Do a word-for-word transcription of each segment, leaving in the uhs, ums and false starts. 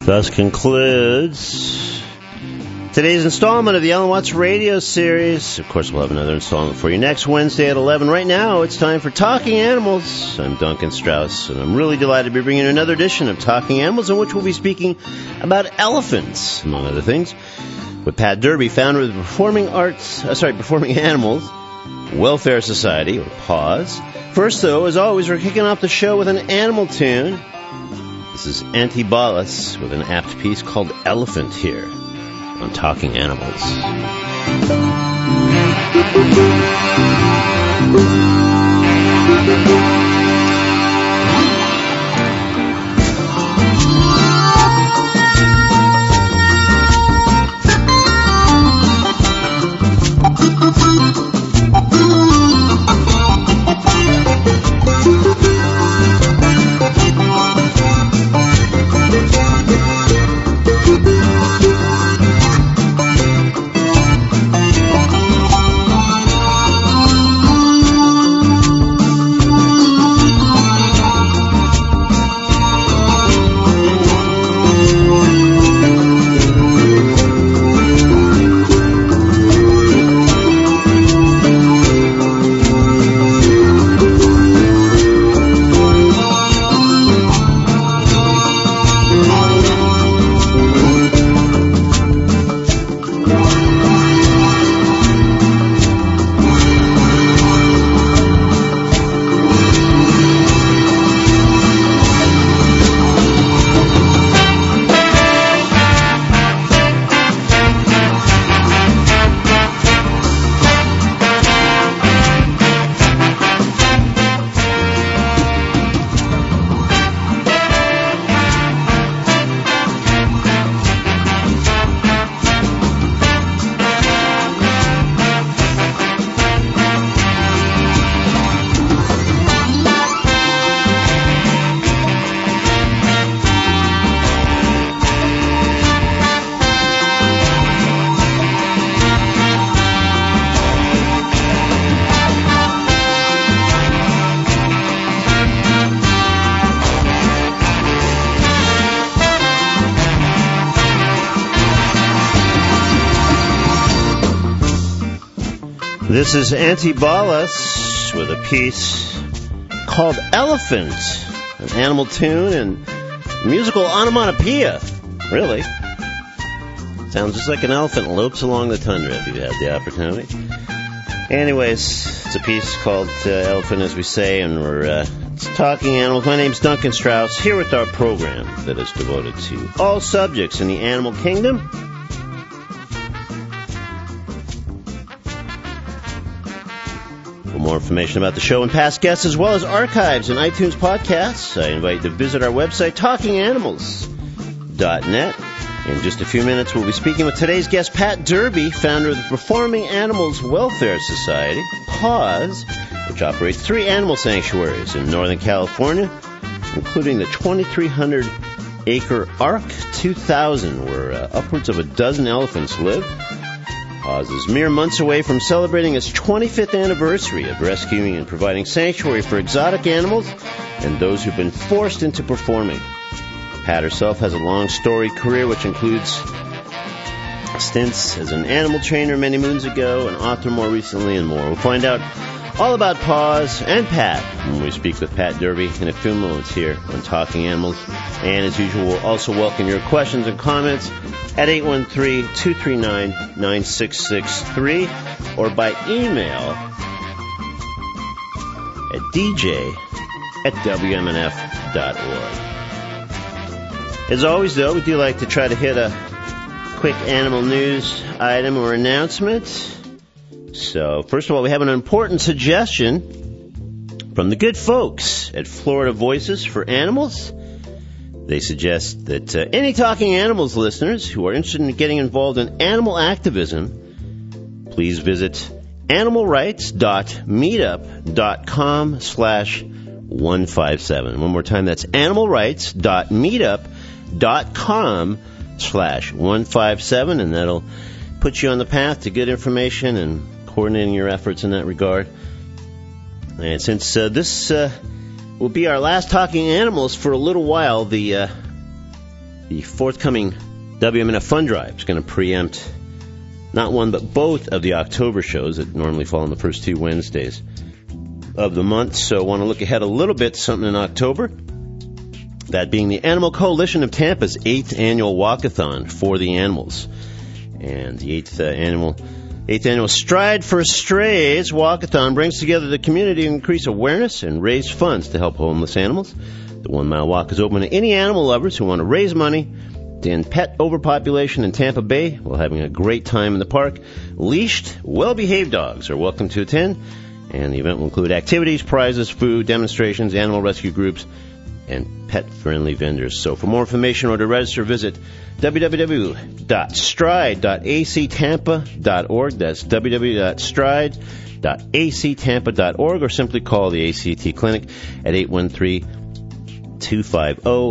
Thus concludes today's installment of the Alan Watts radio series. Of course, we'll have another installment for you next Wednesday at eleven. Right now, it's time for Talking Animals. I'm Duncan Strauss, and I'm really delighted to be bringing you another edition of Talking Animals, in which we'll be speaking about elephants, among other things, with Pat Derby, founder of the Performing Arts, uh, sorry, Performing Animals Welfare Society, or PAWS. First, though, as always, we're kicking off the show with an animal tune. This is Antibalas with an apt piece called Elephant here on Talking Animals. This is Antibalas with a piece called Elephant, an animal tune and musical onomatopoeia, really. Sounds just like an elephant lopes along the tundra if you've had the opportunity. Anyways, it's a piece called uh, Elephant, as we say, and we're uh, it's Talking Animals. My name's Duncan Strauss, here with our program that is devoted to all subjects in the animal kingdom. For more information about the show and past guests, as well as archives and iTunes podcasts, I invite you to visit our website, talking animals dot net. In just a few minutes, we'll be speaking with today's guest, Pat Derby, founder of the Performing Animals Welfare Society, PAWS, which operates three animal sanctuaries in Northern California, including the twenty-three hundred acre Arc two thousand, where uh, upwards of a dozen elephants live. PAWS is mere months away from celebrating its twenty-fifth anniversary of rescuing and providing sanctuary for exotic animals and those who've been forced into performing. Pat herself has a long storied career, which includes stints as an animal trainer many moons ago, an author more recently, and more. We'll find out all about PAWS and Pat when we speak with Pat Derby in a few moments here on Talking Animals. And as usual, we'll also welcome your questions and comments at eight one three, two three nine, nine six six three or by email at d j at w m n f dot org. As always, though, we do like to try to hit a quick animal news item or announcement. So, first of all, we have an important suggestion from the good folks at Florida Voices for Animals. They suggest that uh, any Talking Animals listeners who are interested in getting involved in animal activism, please visit animal rights dot meetup dot com slash one five seven. One more time, that's animal rights dot meetup dot com slash one five seven, and that'll put you on the path to good information and coordinating your efforts in that regard. And since uh, this uh, will be our last Talking Animals for a little while, the uh, the forthcoming W M N F Fund Drive is going to preempt not one but both of the October shows that normally fall on the first two Wednesdays of the month. So I want to look ahead a little bit to something in October. That being the Animal Coalition of Tampa's eighth annual walkathon for the animals. And the eighth uh, annual eighth annual Stride for Strays walkathon brings together the community to increase awareness and raise funds to help homeless animals. The one-mile walk is open to any animal lovers who want to raise money to end pet overpopulation in Tampa Bay while having a great time in the park. Leashed, well-behaved dogs are welcome to attend, and the event will include activities, prizes, food, demonstrations, animal rescue groups, and pet-friendly vendors. So for more information or to register, visit w w w dot stride dot a c tampa dot org. That's w w w dot stride dot a c tampa dot org, or simply call the A C T Clinic at eight one three, two five zero,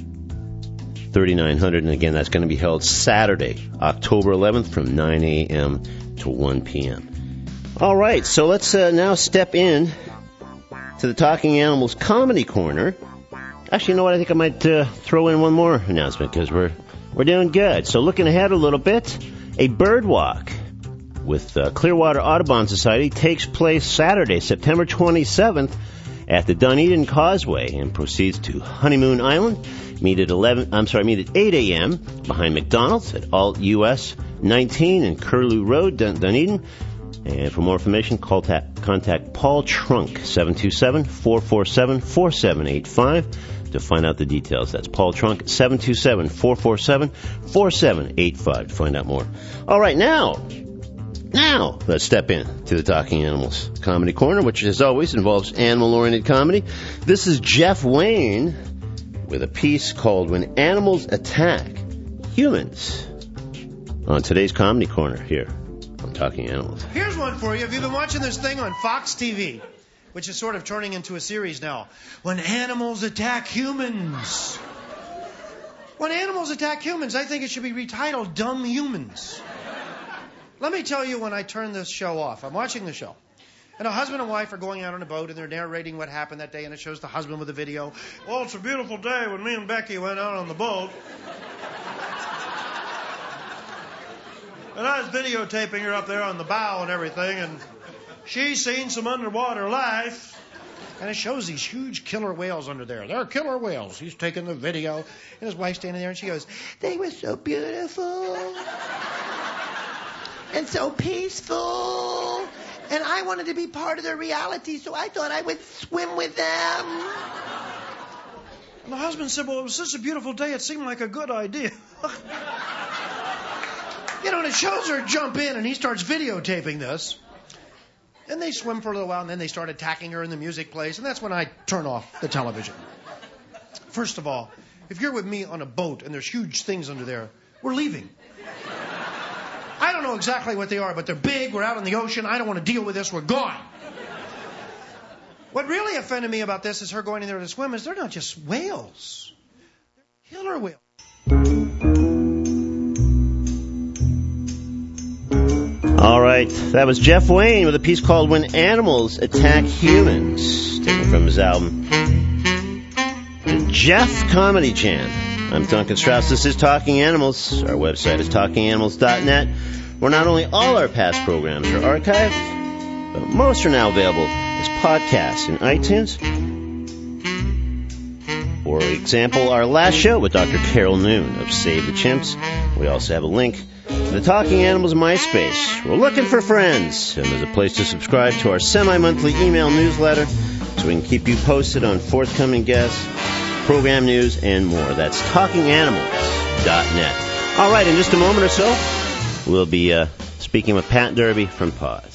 three nine zero zero. And again, that's going to be held Saturday, October eleventh from nine a.m. to one p.m. All right, so let's uh, now step in to the Talking Animals Comedy Corner. Actually, you know what? I think I might uh, throw in one more announcement because we're we're doing good. So looking ahead a little bit, a bird walk with uh, Clearwater Audubon Society takes place Saturday, September twenty-seventh at the Dunedin Causeway and proceeds to Honeymoon Island. Meet at eleven. I'm sorry, meet at eight a.m. behind McDonald's at Alt U S nineteen and Curlew Road, Dun- Dunedin. And for more information, call ta- contact Paul Trunk, seven two seven, four four seven, four seven eight five to find out the details. That's Paul Trunk, seven two seven, four four seven, four seven eight five to find out more. All right, now, now let's step in to the Talking Animals Comedy Corner, which as always involves animal-oriented comedy. This is Jeff Wayne with a piece called When Animals Attack Humans on today's Comedy Corner here. I'm Talking Animals. Here's one for you. Have you been watching this thing on Fox T V, which is sort of turning into a series now? When Animals Attack Humans. When Animals Attack Humans, I think it should be retitled Dumb Humans. Let me tell you when I turn this show off. I'm watching the show. And a husband and wife are going out on a boat, and they're narrating what happened that day, and it shows the husband with a video. Well, it's a beautiful day when me and Becky went out on the boat. And I was videotaping her up there on the bow and everything, and she's seen some underwater life. And it shows these huge killer whales under there. They're killer whales. He's taking the video, and his wife's standing there, and she goes, they were so beautiful and so peaceful. And I wanted to be part of their reality, so I thought I would swim with them. And the husband said, well, it was such a beautiful day, it seemed like a good idea. You know, and it shows her jump in, and he starts videotaping this. And they swim for a little while, and then they start attacking her, and the music plays, and that's when I turn off the television. First of all, if you're with me on a boat and there's huge things under there, we're leaving. I don't know exactly what they are, but they're big, we're out in the ocean, I don't want to deal with this, we're gone. What really offended me about this is her going in there to swim is they're not just whales. They're killer whales. All right, that was Jeff Wayne with a piece called When Animals Attack Humans, taken from his album, The Jeff Comedy Jam. I'm Duncan Strauss. This is Talking Animals. Our website is talking animals dot net, where not only all our past programs are archived, but most are now available as podcasts in iTunes. For example, our last show with Doctor Carol Noon of Save the Chimps. We also have a link to the Talking Animals MySpace. We're looking for friends, and there's a place to subscribe to our semi-monthly email newsletter so we can keep you posted on forthcoming guests, program news, and more. That's talking animals dot net. All right, in just a moment or so, we'll be uh, speaking with Pat Derby from Paws.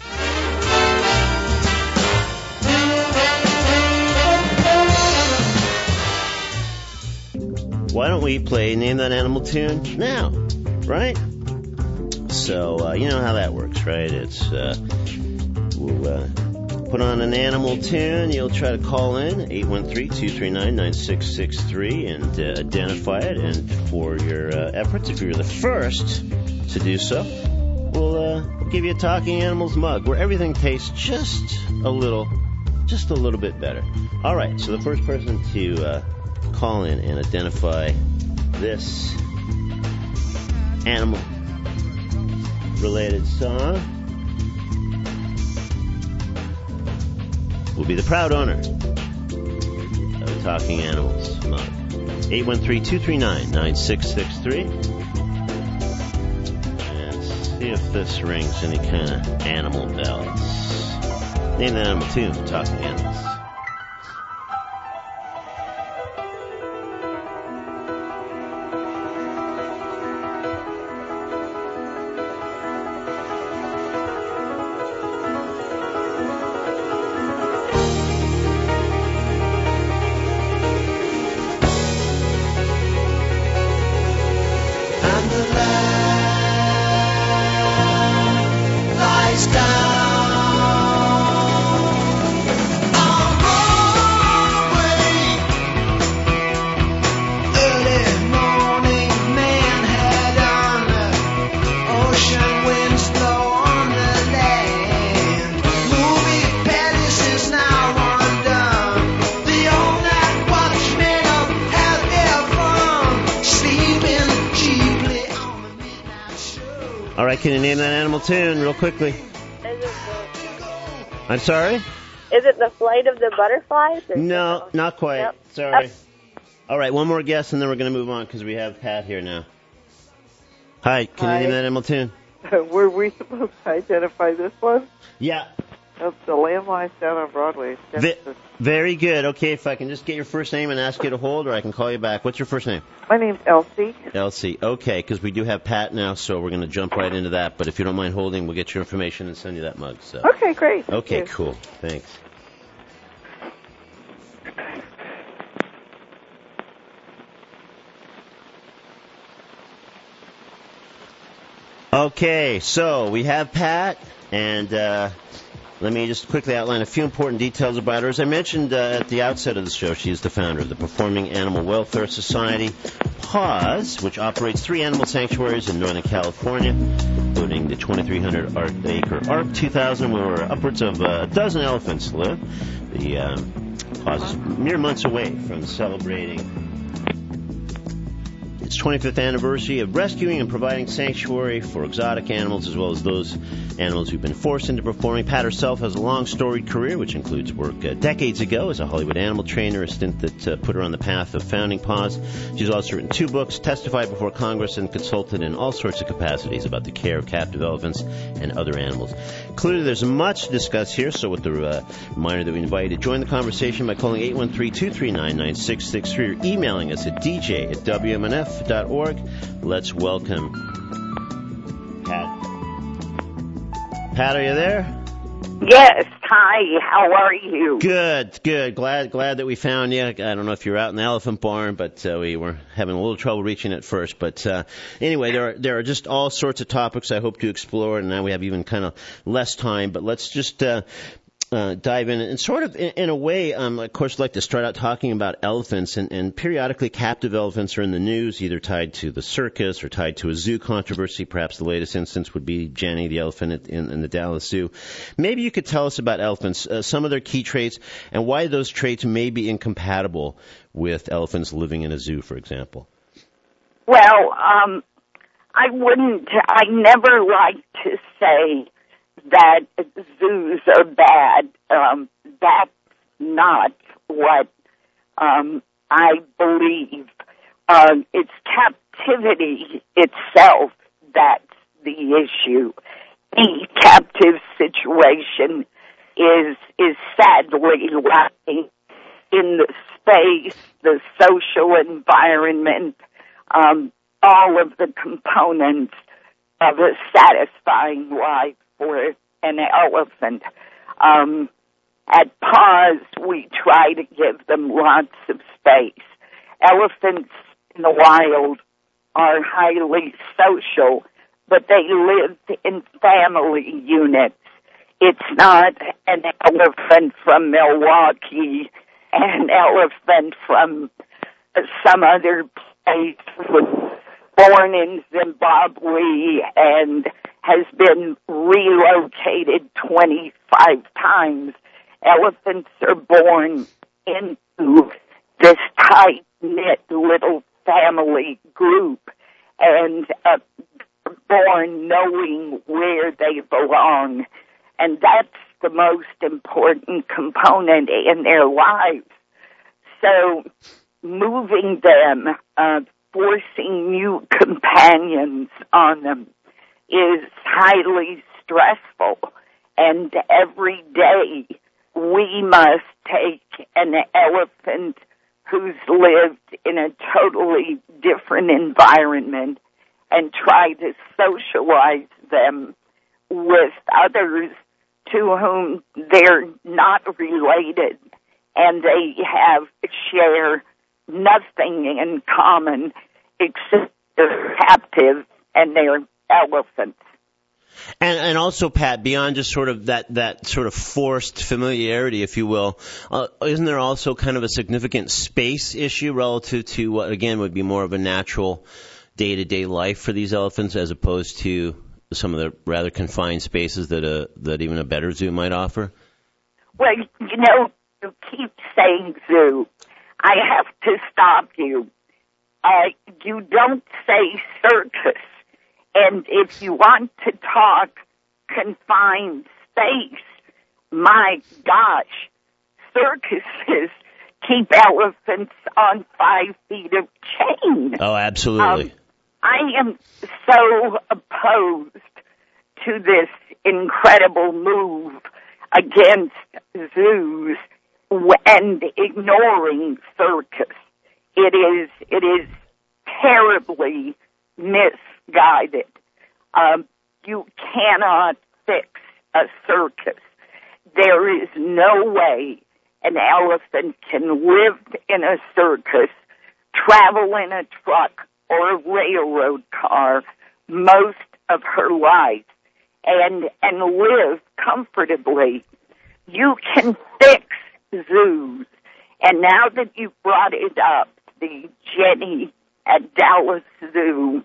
Why don't we play Name That Animal tune now, right? So, uh, you know how that works, right? It's, uh, we'll uh, put on an animal tune. You'll try to call in, eight one three, two three nine, nine six six three, and uh, identify it. And for your uh, efforts, if you're the first to do so, we'll, uh, we'll give you a Talking Animals mug where everything tastes just a little, just a little bit better. All right, so the first person to uh, call in and identify this animal-related song will be the proud owner of the Talking Animals mug. eight one three, two three nine, nine six six three. And see if this rings any kind of animal bells. Name that animal tune, Talking Animals. Can you name that animal tune real quickly? Is it the, I'm sorry? Is it the flight of the butterflies? Or no, something? not quite. Nope. Sorry. Oh. All right, one more guess, and then we're going to move on because we have Pat here now. Hi, can Hi. you name that animal tune? Were we supposed to identify this one? Yeah. That's The Lamb Lies Down on Broadway. V- very good. Okay, if I can just get your first name and ask you to hold, or I can call you back. What's your first name? My name's Elsie. Elsie. Okay, because we do have Pat now, so we're going to jump right into that. But if you don't mind holding, we'll get your information and send you that mug. So. Okay, great. Okay, Thank you. cool. Thanks. Okay, so we have Pat, and uh, let me just quickly outline a few important details about her. As I mentioned uh, at the outset of the show, she is the founder of the Performing Animal Welfare Society, PAWS, which operates three animal sanctuaries in Northern California, including the twenty-three hundred acre ARC two thousand, where upwards of a dozen elephants live. The um, PAWS is mere months away from celebrating its twenty-fifth anniversary of rescuing and providing sanctuary for exotic animals, as well as those animals who've been forced into performing. Pat herself has a long, storied career, which includes work uh, decades ago as a Hollywood animal trainer, a stint that uh, put her on the path of founding PAWS. She's also written two books, testified before Congress, and consulted in all sorts of capacities about the care of captive elephants and other animals. Clearly, there's much to discuss here, so with the uh, reminder that we invite you to join the conversation by calling eight one three, two three nine, nine six six three or emailing us at d j at w m n f dot org. Let's welcome Pat. Pat, are you there? Yes. Hi. How are you? Good. Good. Glad. Glad that we found you. I don't know if you're out in the elephant barn, but uh, we were having a little trouble reaching it first. But uh, anyway, there are there are just all sorts of topics I hope to explore, and now we have even kind of less time. But let's just. Uh, Uh, dive in and sort of in, in a way, um, of course, like to start out talking about elephants, and, and periodically captive elephants are in the news, either tied to the circus or tied to a zoo controversy. Perhaps the latest instance would be Jenny the elephant at, in, in the Dallas Zoo. Maybe you could tell us about elephants, uh, some of their key traits, and why those traits may be incompatible with elephants living in a zoo, for example. Well, um, I wouldn't, I never like to say that zoos are bad. Um, that's not what um, I believe. Uh, it's captivity itself that's the issue. The captive situation is is sadly lacking in the space, the social environment, um, all of the components of a satisfying life for an elephant. Um, at PAWS, we try to give them lots of space. Elephants in the wild are highly social, but they live in family units. It's not an elephant from Milwaukee, an elephant from some other place, was born in Zimbabwe and has been relocated twenty-five times. Elephants are born into this tight-knit little family group and uh, born knowing where they belong. And that's the most important component in their lives. So moving them, uh, forcing new companions on them is highly stressful. And every day we must take an elephant who's lived in a totally different environment and try to socialize them with others to whom they're not related and they have share nothing in common except they're captive and they're elephants. And, and also, Pat, beyond just sort of that, that sort of forced familiarity, if you will, uh, isn't there also kind of a significant space issue relative to what, again, would be more of a natural day-to-day life for these elephants as opposed to some of the rather confined spaces that a, that even a better zoo might offer? Well, you know, you keep saying zoo. I have to stop you. Uh, you don't say circus. And if you want to talk confined space, my gosh, circuses keep elephants on five feet of chain. Oh, absolutely. Um, I am so opposed to this incredible move against zoos and ignoring circus. It is, it is terribly misguided. Um, you cannot fix a circus. There is no way an elephant can live in a circus, travel in a truck or a railroad car most of her life, and and live comfortably. You can fix zoos. And now that you've brought it up, the Jenny at Dallas Zoo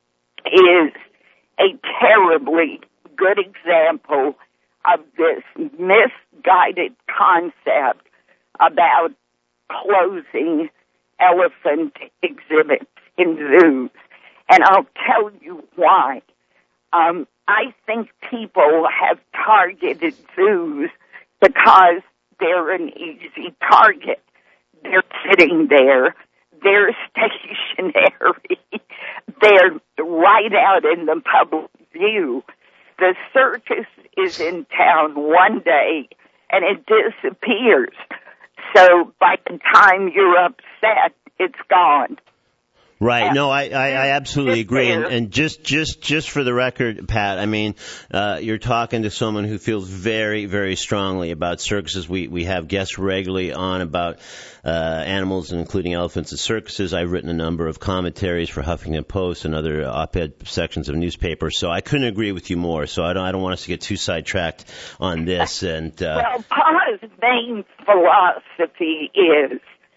is a terribly good example of this misguided concept about closing elephant exhibits in zoos. And I'll tell you why. Um, I think people have targeted zoos because they're an easy target. They're sitting there. They're stationary. They're right out in the public view. The circus is in town one day and it disappears. So by the time you're upset, it's gone. Right. No, I, I, I absolutely agree. And, and just, just, just for the record, Pat, I mean, uh, you're talking to someone who feels very, very strongly about circuses. We, we have guests regularly on about, uh, animals, including elephants at circuses. I've written a number of commentaries for Huffington Post and other op-ed sections of newspapers. So I couldn't agree with you more. So I don't, I don't want us to get too sidetracked on this. And, uh, well, Pa's main philosophy is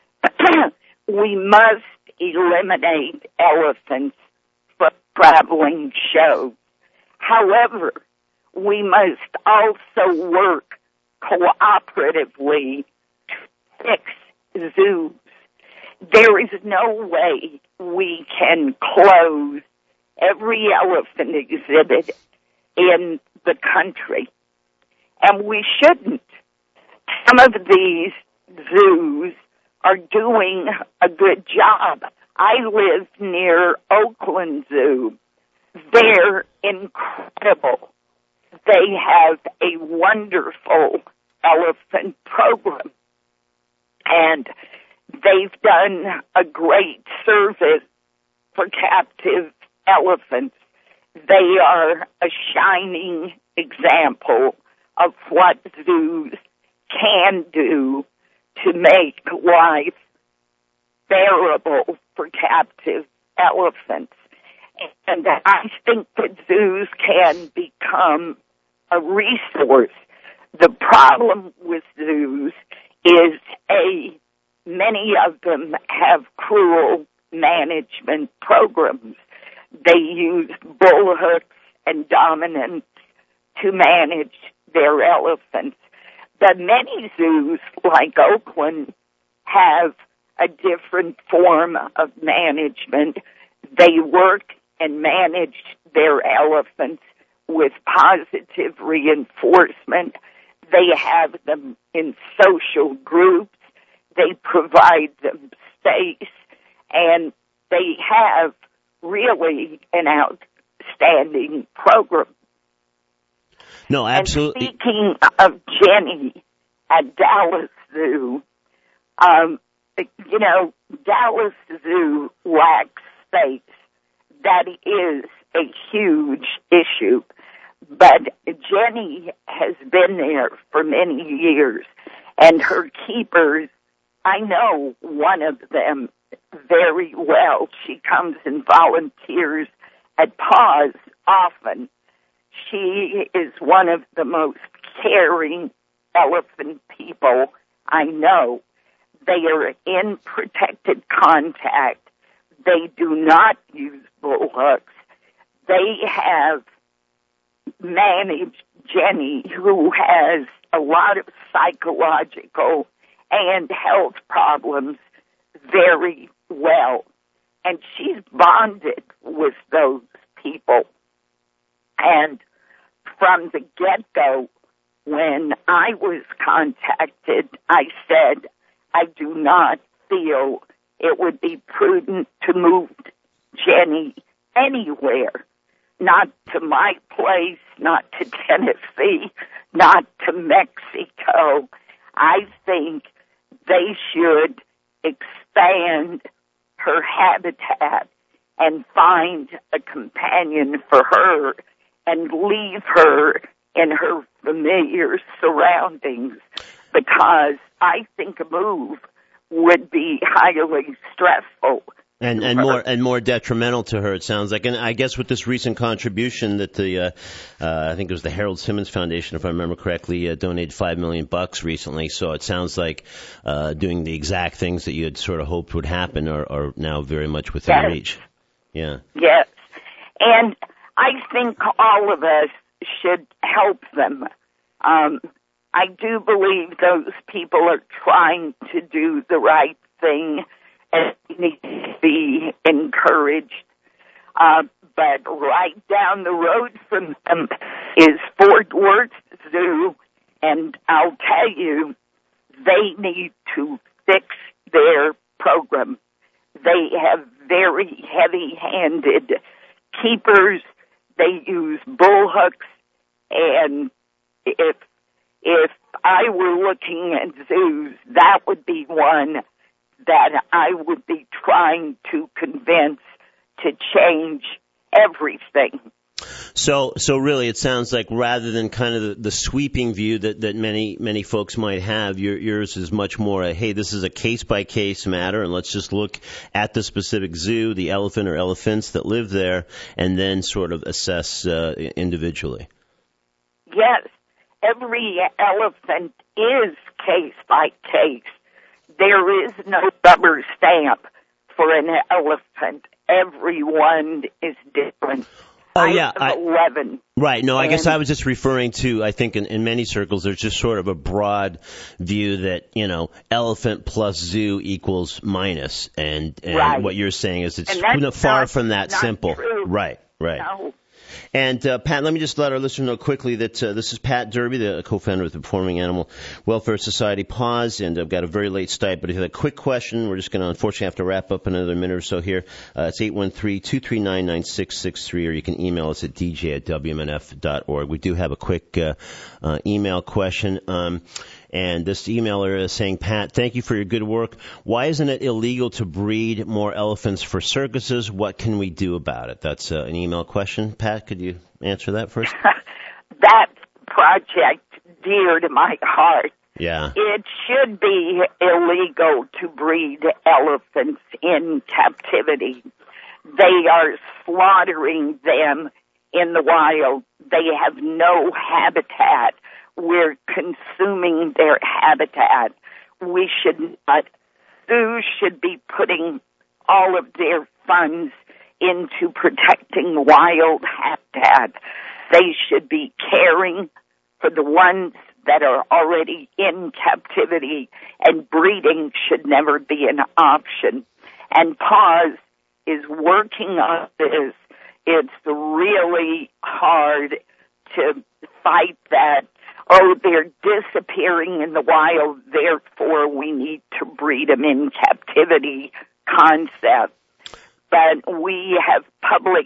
we must eliminate elephants from traveling shows. However, we must also work cooperatively to fix zoos. There is no way we can close every elephant exhibit in the country. And we shouldn't. Some of these zoos are doing a good job. I live near Oakland Zoo. They're incredible. They have a wonderful elephant program. And they've done a great service for captive elephants. They are a shining example of what zoos can do to make life bearable for captive elephants. And I think that zoos can become a resource. The problem with zoos is, A, many of them have cruel management programs. They use bullhooks and dominance to manage their elephants. But many zoos, like Oakland, have a different form of management. They work and manage their elephants with positive reinforcement. They have them in social groups. They provide them space, and they have really an outstanding program. No, absolutely. And speaking of Jenny at Dallas Zoo, um, you know, Dallas Zoo lacks space. That is a huge issue. But Jenny has been there for many years, and her keepers, I know one of them very well. She comes and volunteers at Paws often. She is one of the most caring elephant people I know. They are in protected contact. They do not use bull hooks. They have managed Jenny, who has a lot of psychological and health problems, very well. And she's bonded with those people. And from the get-go, when I was contacted, I said, I do not feel it would be prudent to move Jenny anywhere. Not to my place, not to Tennessee, not to Mexico. I think they should expand her habitat and find a companion for her and leave her in her familiar surroundings, because I think a move would be highly stressful. And, and more and more detrimental to her, it sounds like. And I guess with this recent contribution that the, uh, uh, I think it was the Harold Simmons Foundation, if I remember correctly, uh, donated five million bucks recently. So it sounds like uh, doing the exact things that you had sort of hoped would happen are, are now very much within yes. reach. Yeah. Yes. And I think all of us should help them. Um, I do believe those people are trying to do the right thing, and need to be encouraged. Uh, but right down the road from them is Fort Worth Zoo, and I'll tell you, they need to fix their program. They have very heavy-handed keepers. They use bull hooks, and if if I were looking at zoos, that would be one that I would be trying to convince to change everything. So, so really, it sounds like rather than kind of the, the sweeping view that, that many many folks might have, your, yours is much more a, hey, this is a case by case matter, and let's just look at the specific zoo, the elephant or elephants that live there, and then sort of assess uh, individually. Yes, every elephant is case by case. There is no rubber stamp for an elephant. Everyone is different. Oh, yeah. I have eleven. Right. No, I and, guess I was just referring to, I think in, in many circles, there's just sort of a broad view that, you know, elephant plus zoo equals minus. And, and right. what you're saying is it's far not, from that not simple. True. Right, right. No. And, uh, Pat, let me just let our listeners know quickly that uh, this is Pat Derby, the co-founder of the Performing Animal Welfare Society, Paws, and I've got a very late start, but if you have a quick question, we're just going to unfortunately have to wrap up another minute or so here. Uh, it's eight one three, two three nine, nine six six three, or you can email us at d j at w m n f dot org. We do have a quick uh, uh, email question. Um, And this emailer is saying, Pat, thank you for your good work. Why isn't it illegal to breed more elephants for circuses? What can we do about it? That's uh, an email question. Pat, could you answer that first? That project, dear to my heart. Yeah. It should be illegal to breed elephants in captivity. They are slaughtering them in the wild. They have no habitat. We're consuming their habitat. We should not. Zoos should be putting all of their funds into protecting wild habitat. They should be caring for the ones that are already in captivity, and breeding should never be an option. And PAWS is working on this. It's really hard to fight that. Oh, they're disappearing in the wild, therefore we need to breed them in captivity concept. But we have public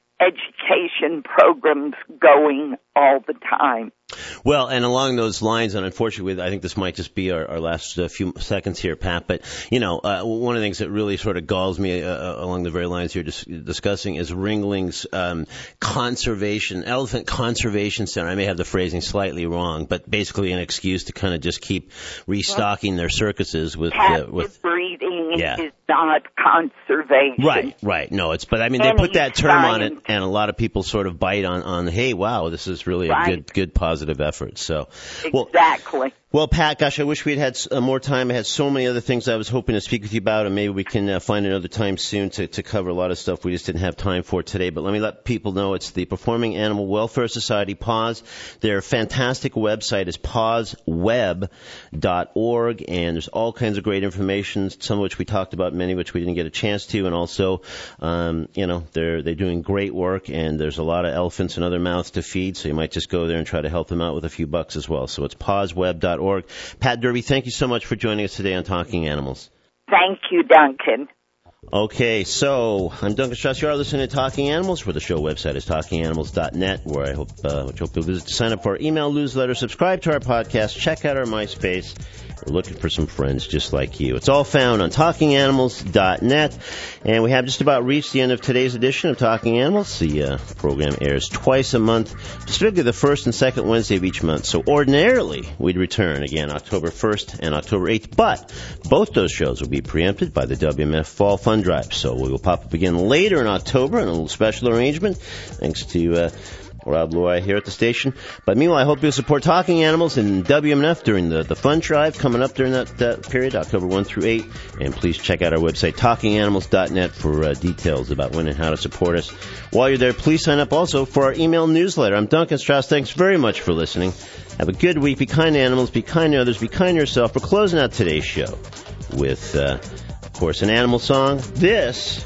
education programs going all the time. Well, and along those lines, and unfortunately, I think this might just be our, our last uh, few seconds here, Pat, but, you know, uh, one of the things that really sort of galls me uh, along the very lines you're dis- discussing is Ringling's um, conservation, elephant conservation center. I may have the phrasing slightly wrong, but basically an excuse to kind of just keep restocking their circuses with... Captive uh, with breeding yeah. is not conservation. Right, right. No, it's, but I mean, they Any put that term science. on it, and a lot of people sort of bite on, on hey, wow, this is really Right. a good, good positive effort. So, well, Exactly. Well, Pat, gosh, I wish we'd had uh, more time. I had so many other things I was hoping to speak with you about, and maybe we can uh, find another time soon to, to cover a lot of stuff we just didn't have time for today. But let me let people know it's the Performing Animal Welfare Society, PAWS. Their fantastic website is paws web dot org, and there's all kinds of great information, some of which we talked about, many of which we didn't get a chance to, and also, um, you know, they're they're doing great work, and there's a lot of elephants and other mouths to feed, so you might just go there and try to help them out with a few bucks as well. So it's paws web dot org. Pat Derby, thank you so much for joining us today on Talking Animals. Thank you, Duncan. Okay, so I'm Duncan Strauss. You are listening to Talking Animals, where the show website is talking animals dot net, where I hope, uh, which hope you'll visit to sign up for our email newsletter, subscribe to our podcast, check out our MySpace. We're looking for some friends just like you. It's all found on talking animals dot net. And we have just about reached the end of today's edition of Talking Animals. The uh, program airs twice a month, specifically the first and second Wednesday of each month. So ordinarily, we'd return again October first and October eighth. But both those shows will be preempted by the W M F Fall Fund Drive. So we will pop up again later in October in a little special arrangement, thanks to... Uh, Rob Loy here at the station. But meanwhile, I hope you'll support Talking Animals and W M N F during the, the fund drive coming up during that, that period, October first through eighth. And please check out our website, talking animals dot net, for uh, details about when and how to support us. While you're there, please sign up also for our email newsletter. I'm Duncan Strauss. Thanks very much for listening. Have a good week. Be kind to animals. Be kind to others. Be kind to yourself. We're closing out today's show with, uh, of course, an animal song. This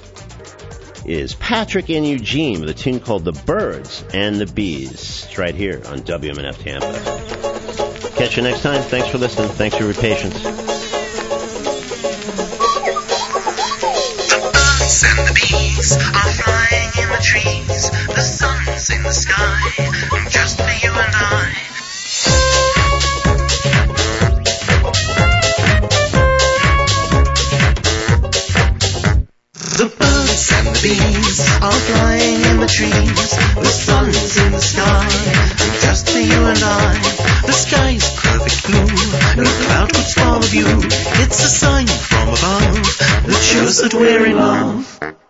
is Patrick and Eugene with a tune called The Birds and the Bees. It's right here on W M N F Tampa. Catch you next time. Thanks for listening. Thanks for your patience. The birds and the bees are flying in the trees. The sun's in the sky, just for you and I. The birds and the bees are flying in the trees. The sun's in the sky, just for you and I. The sky's perfect blue, no cloud could spoil the view. It's a sign from above that shows that we're in love.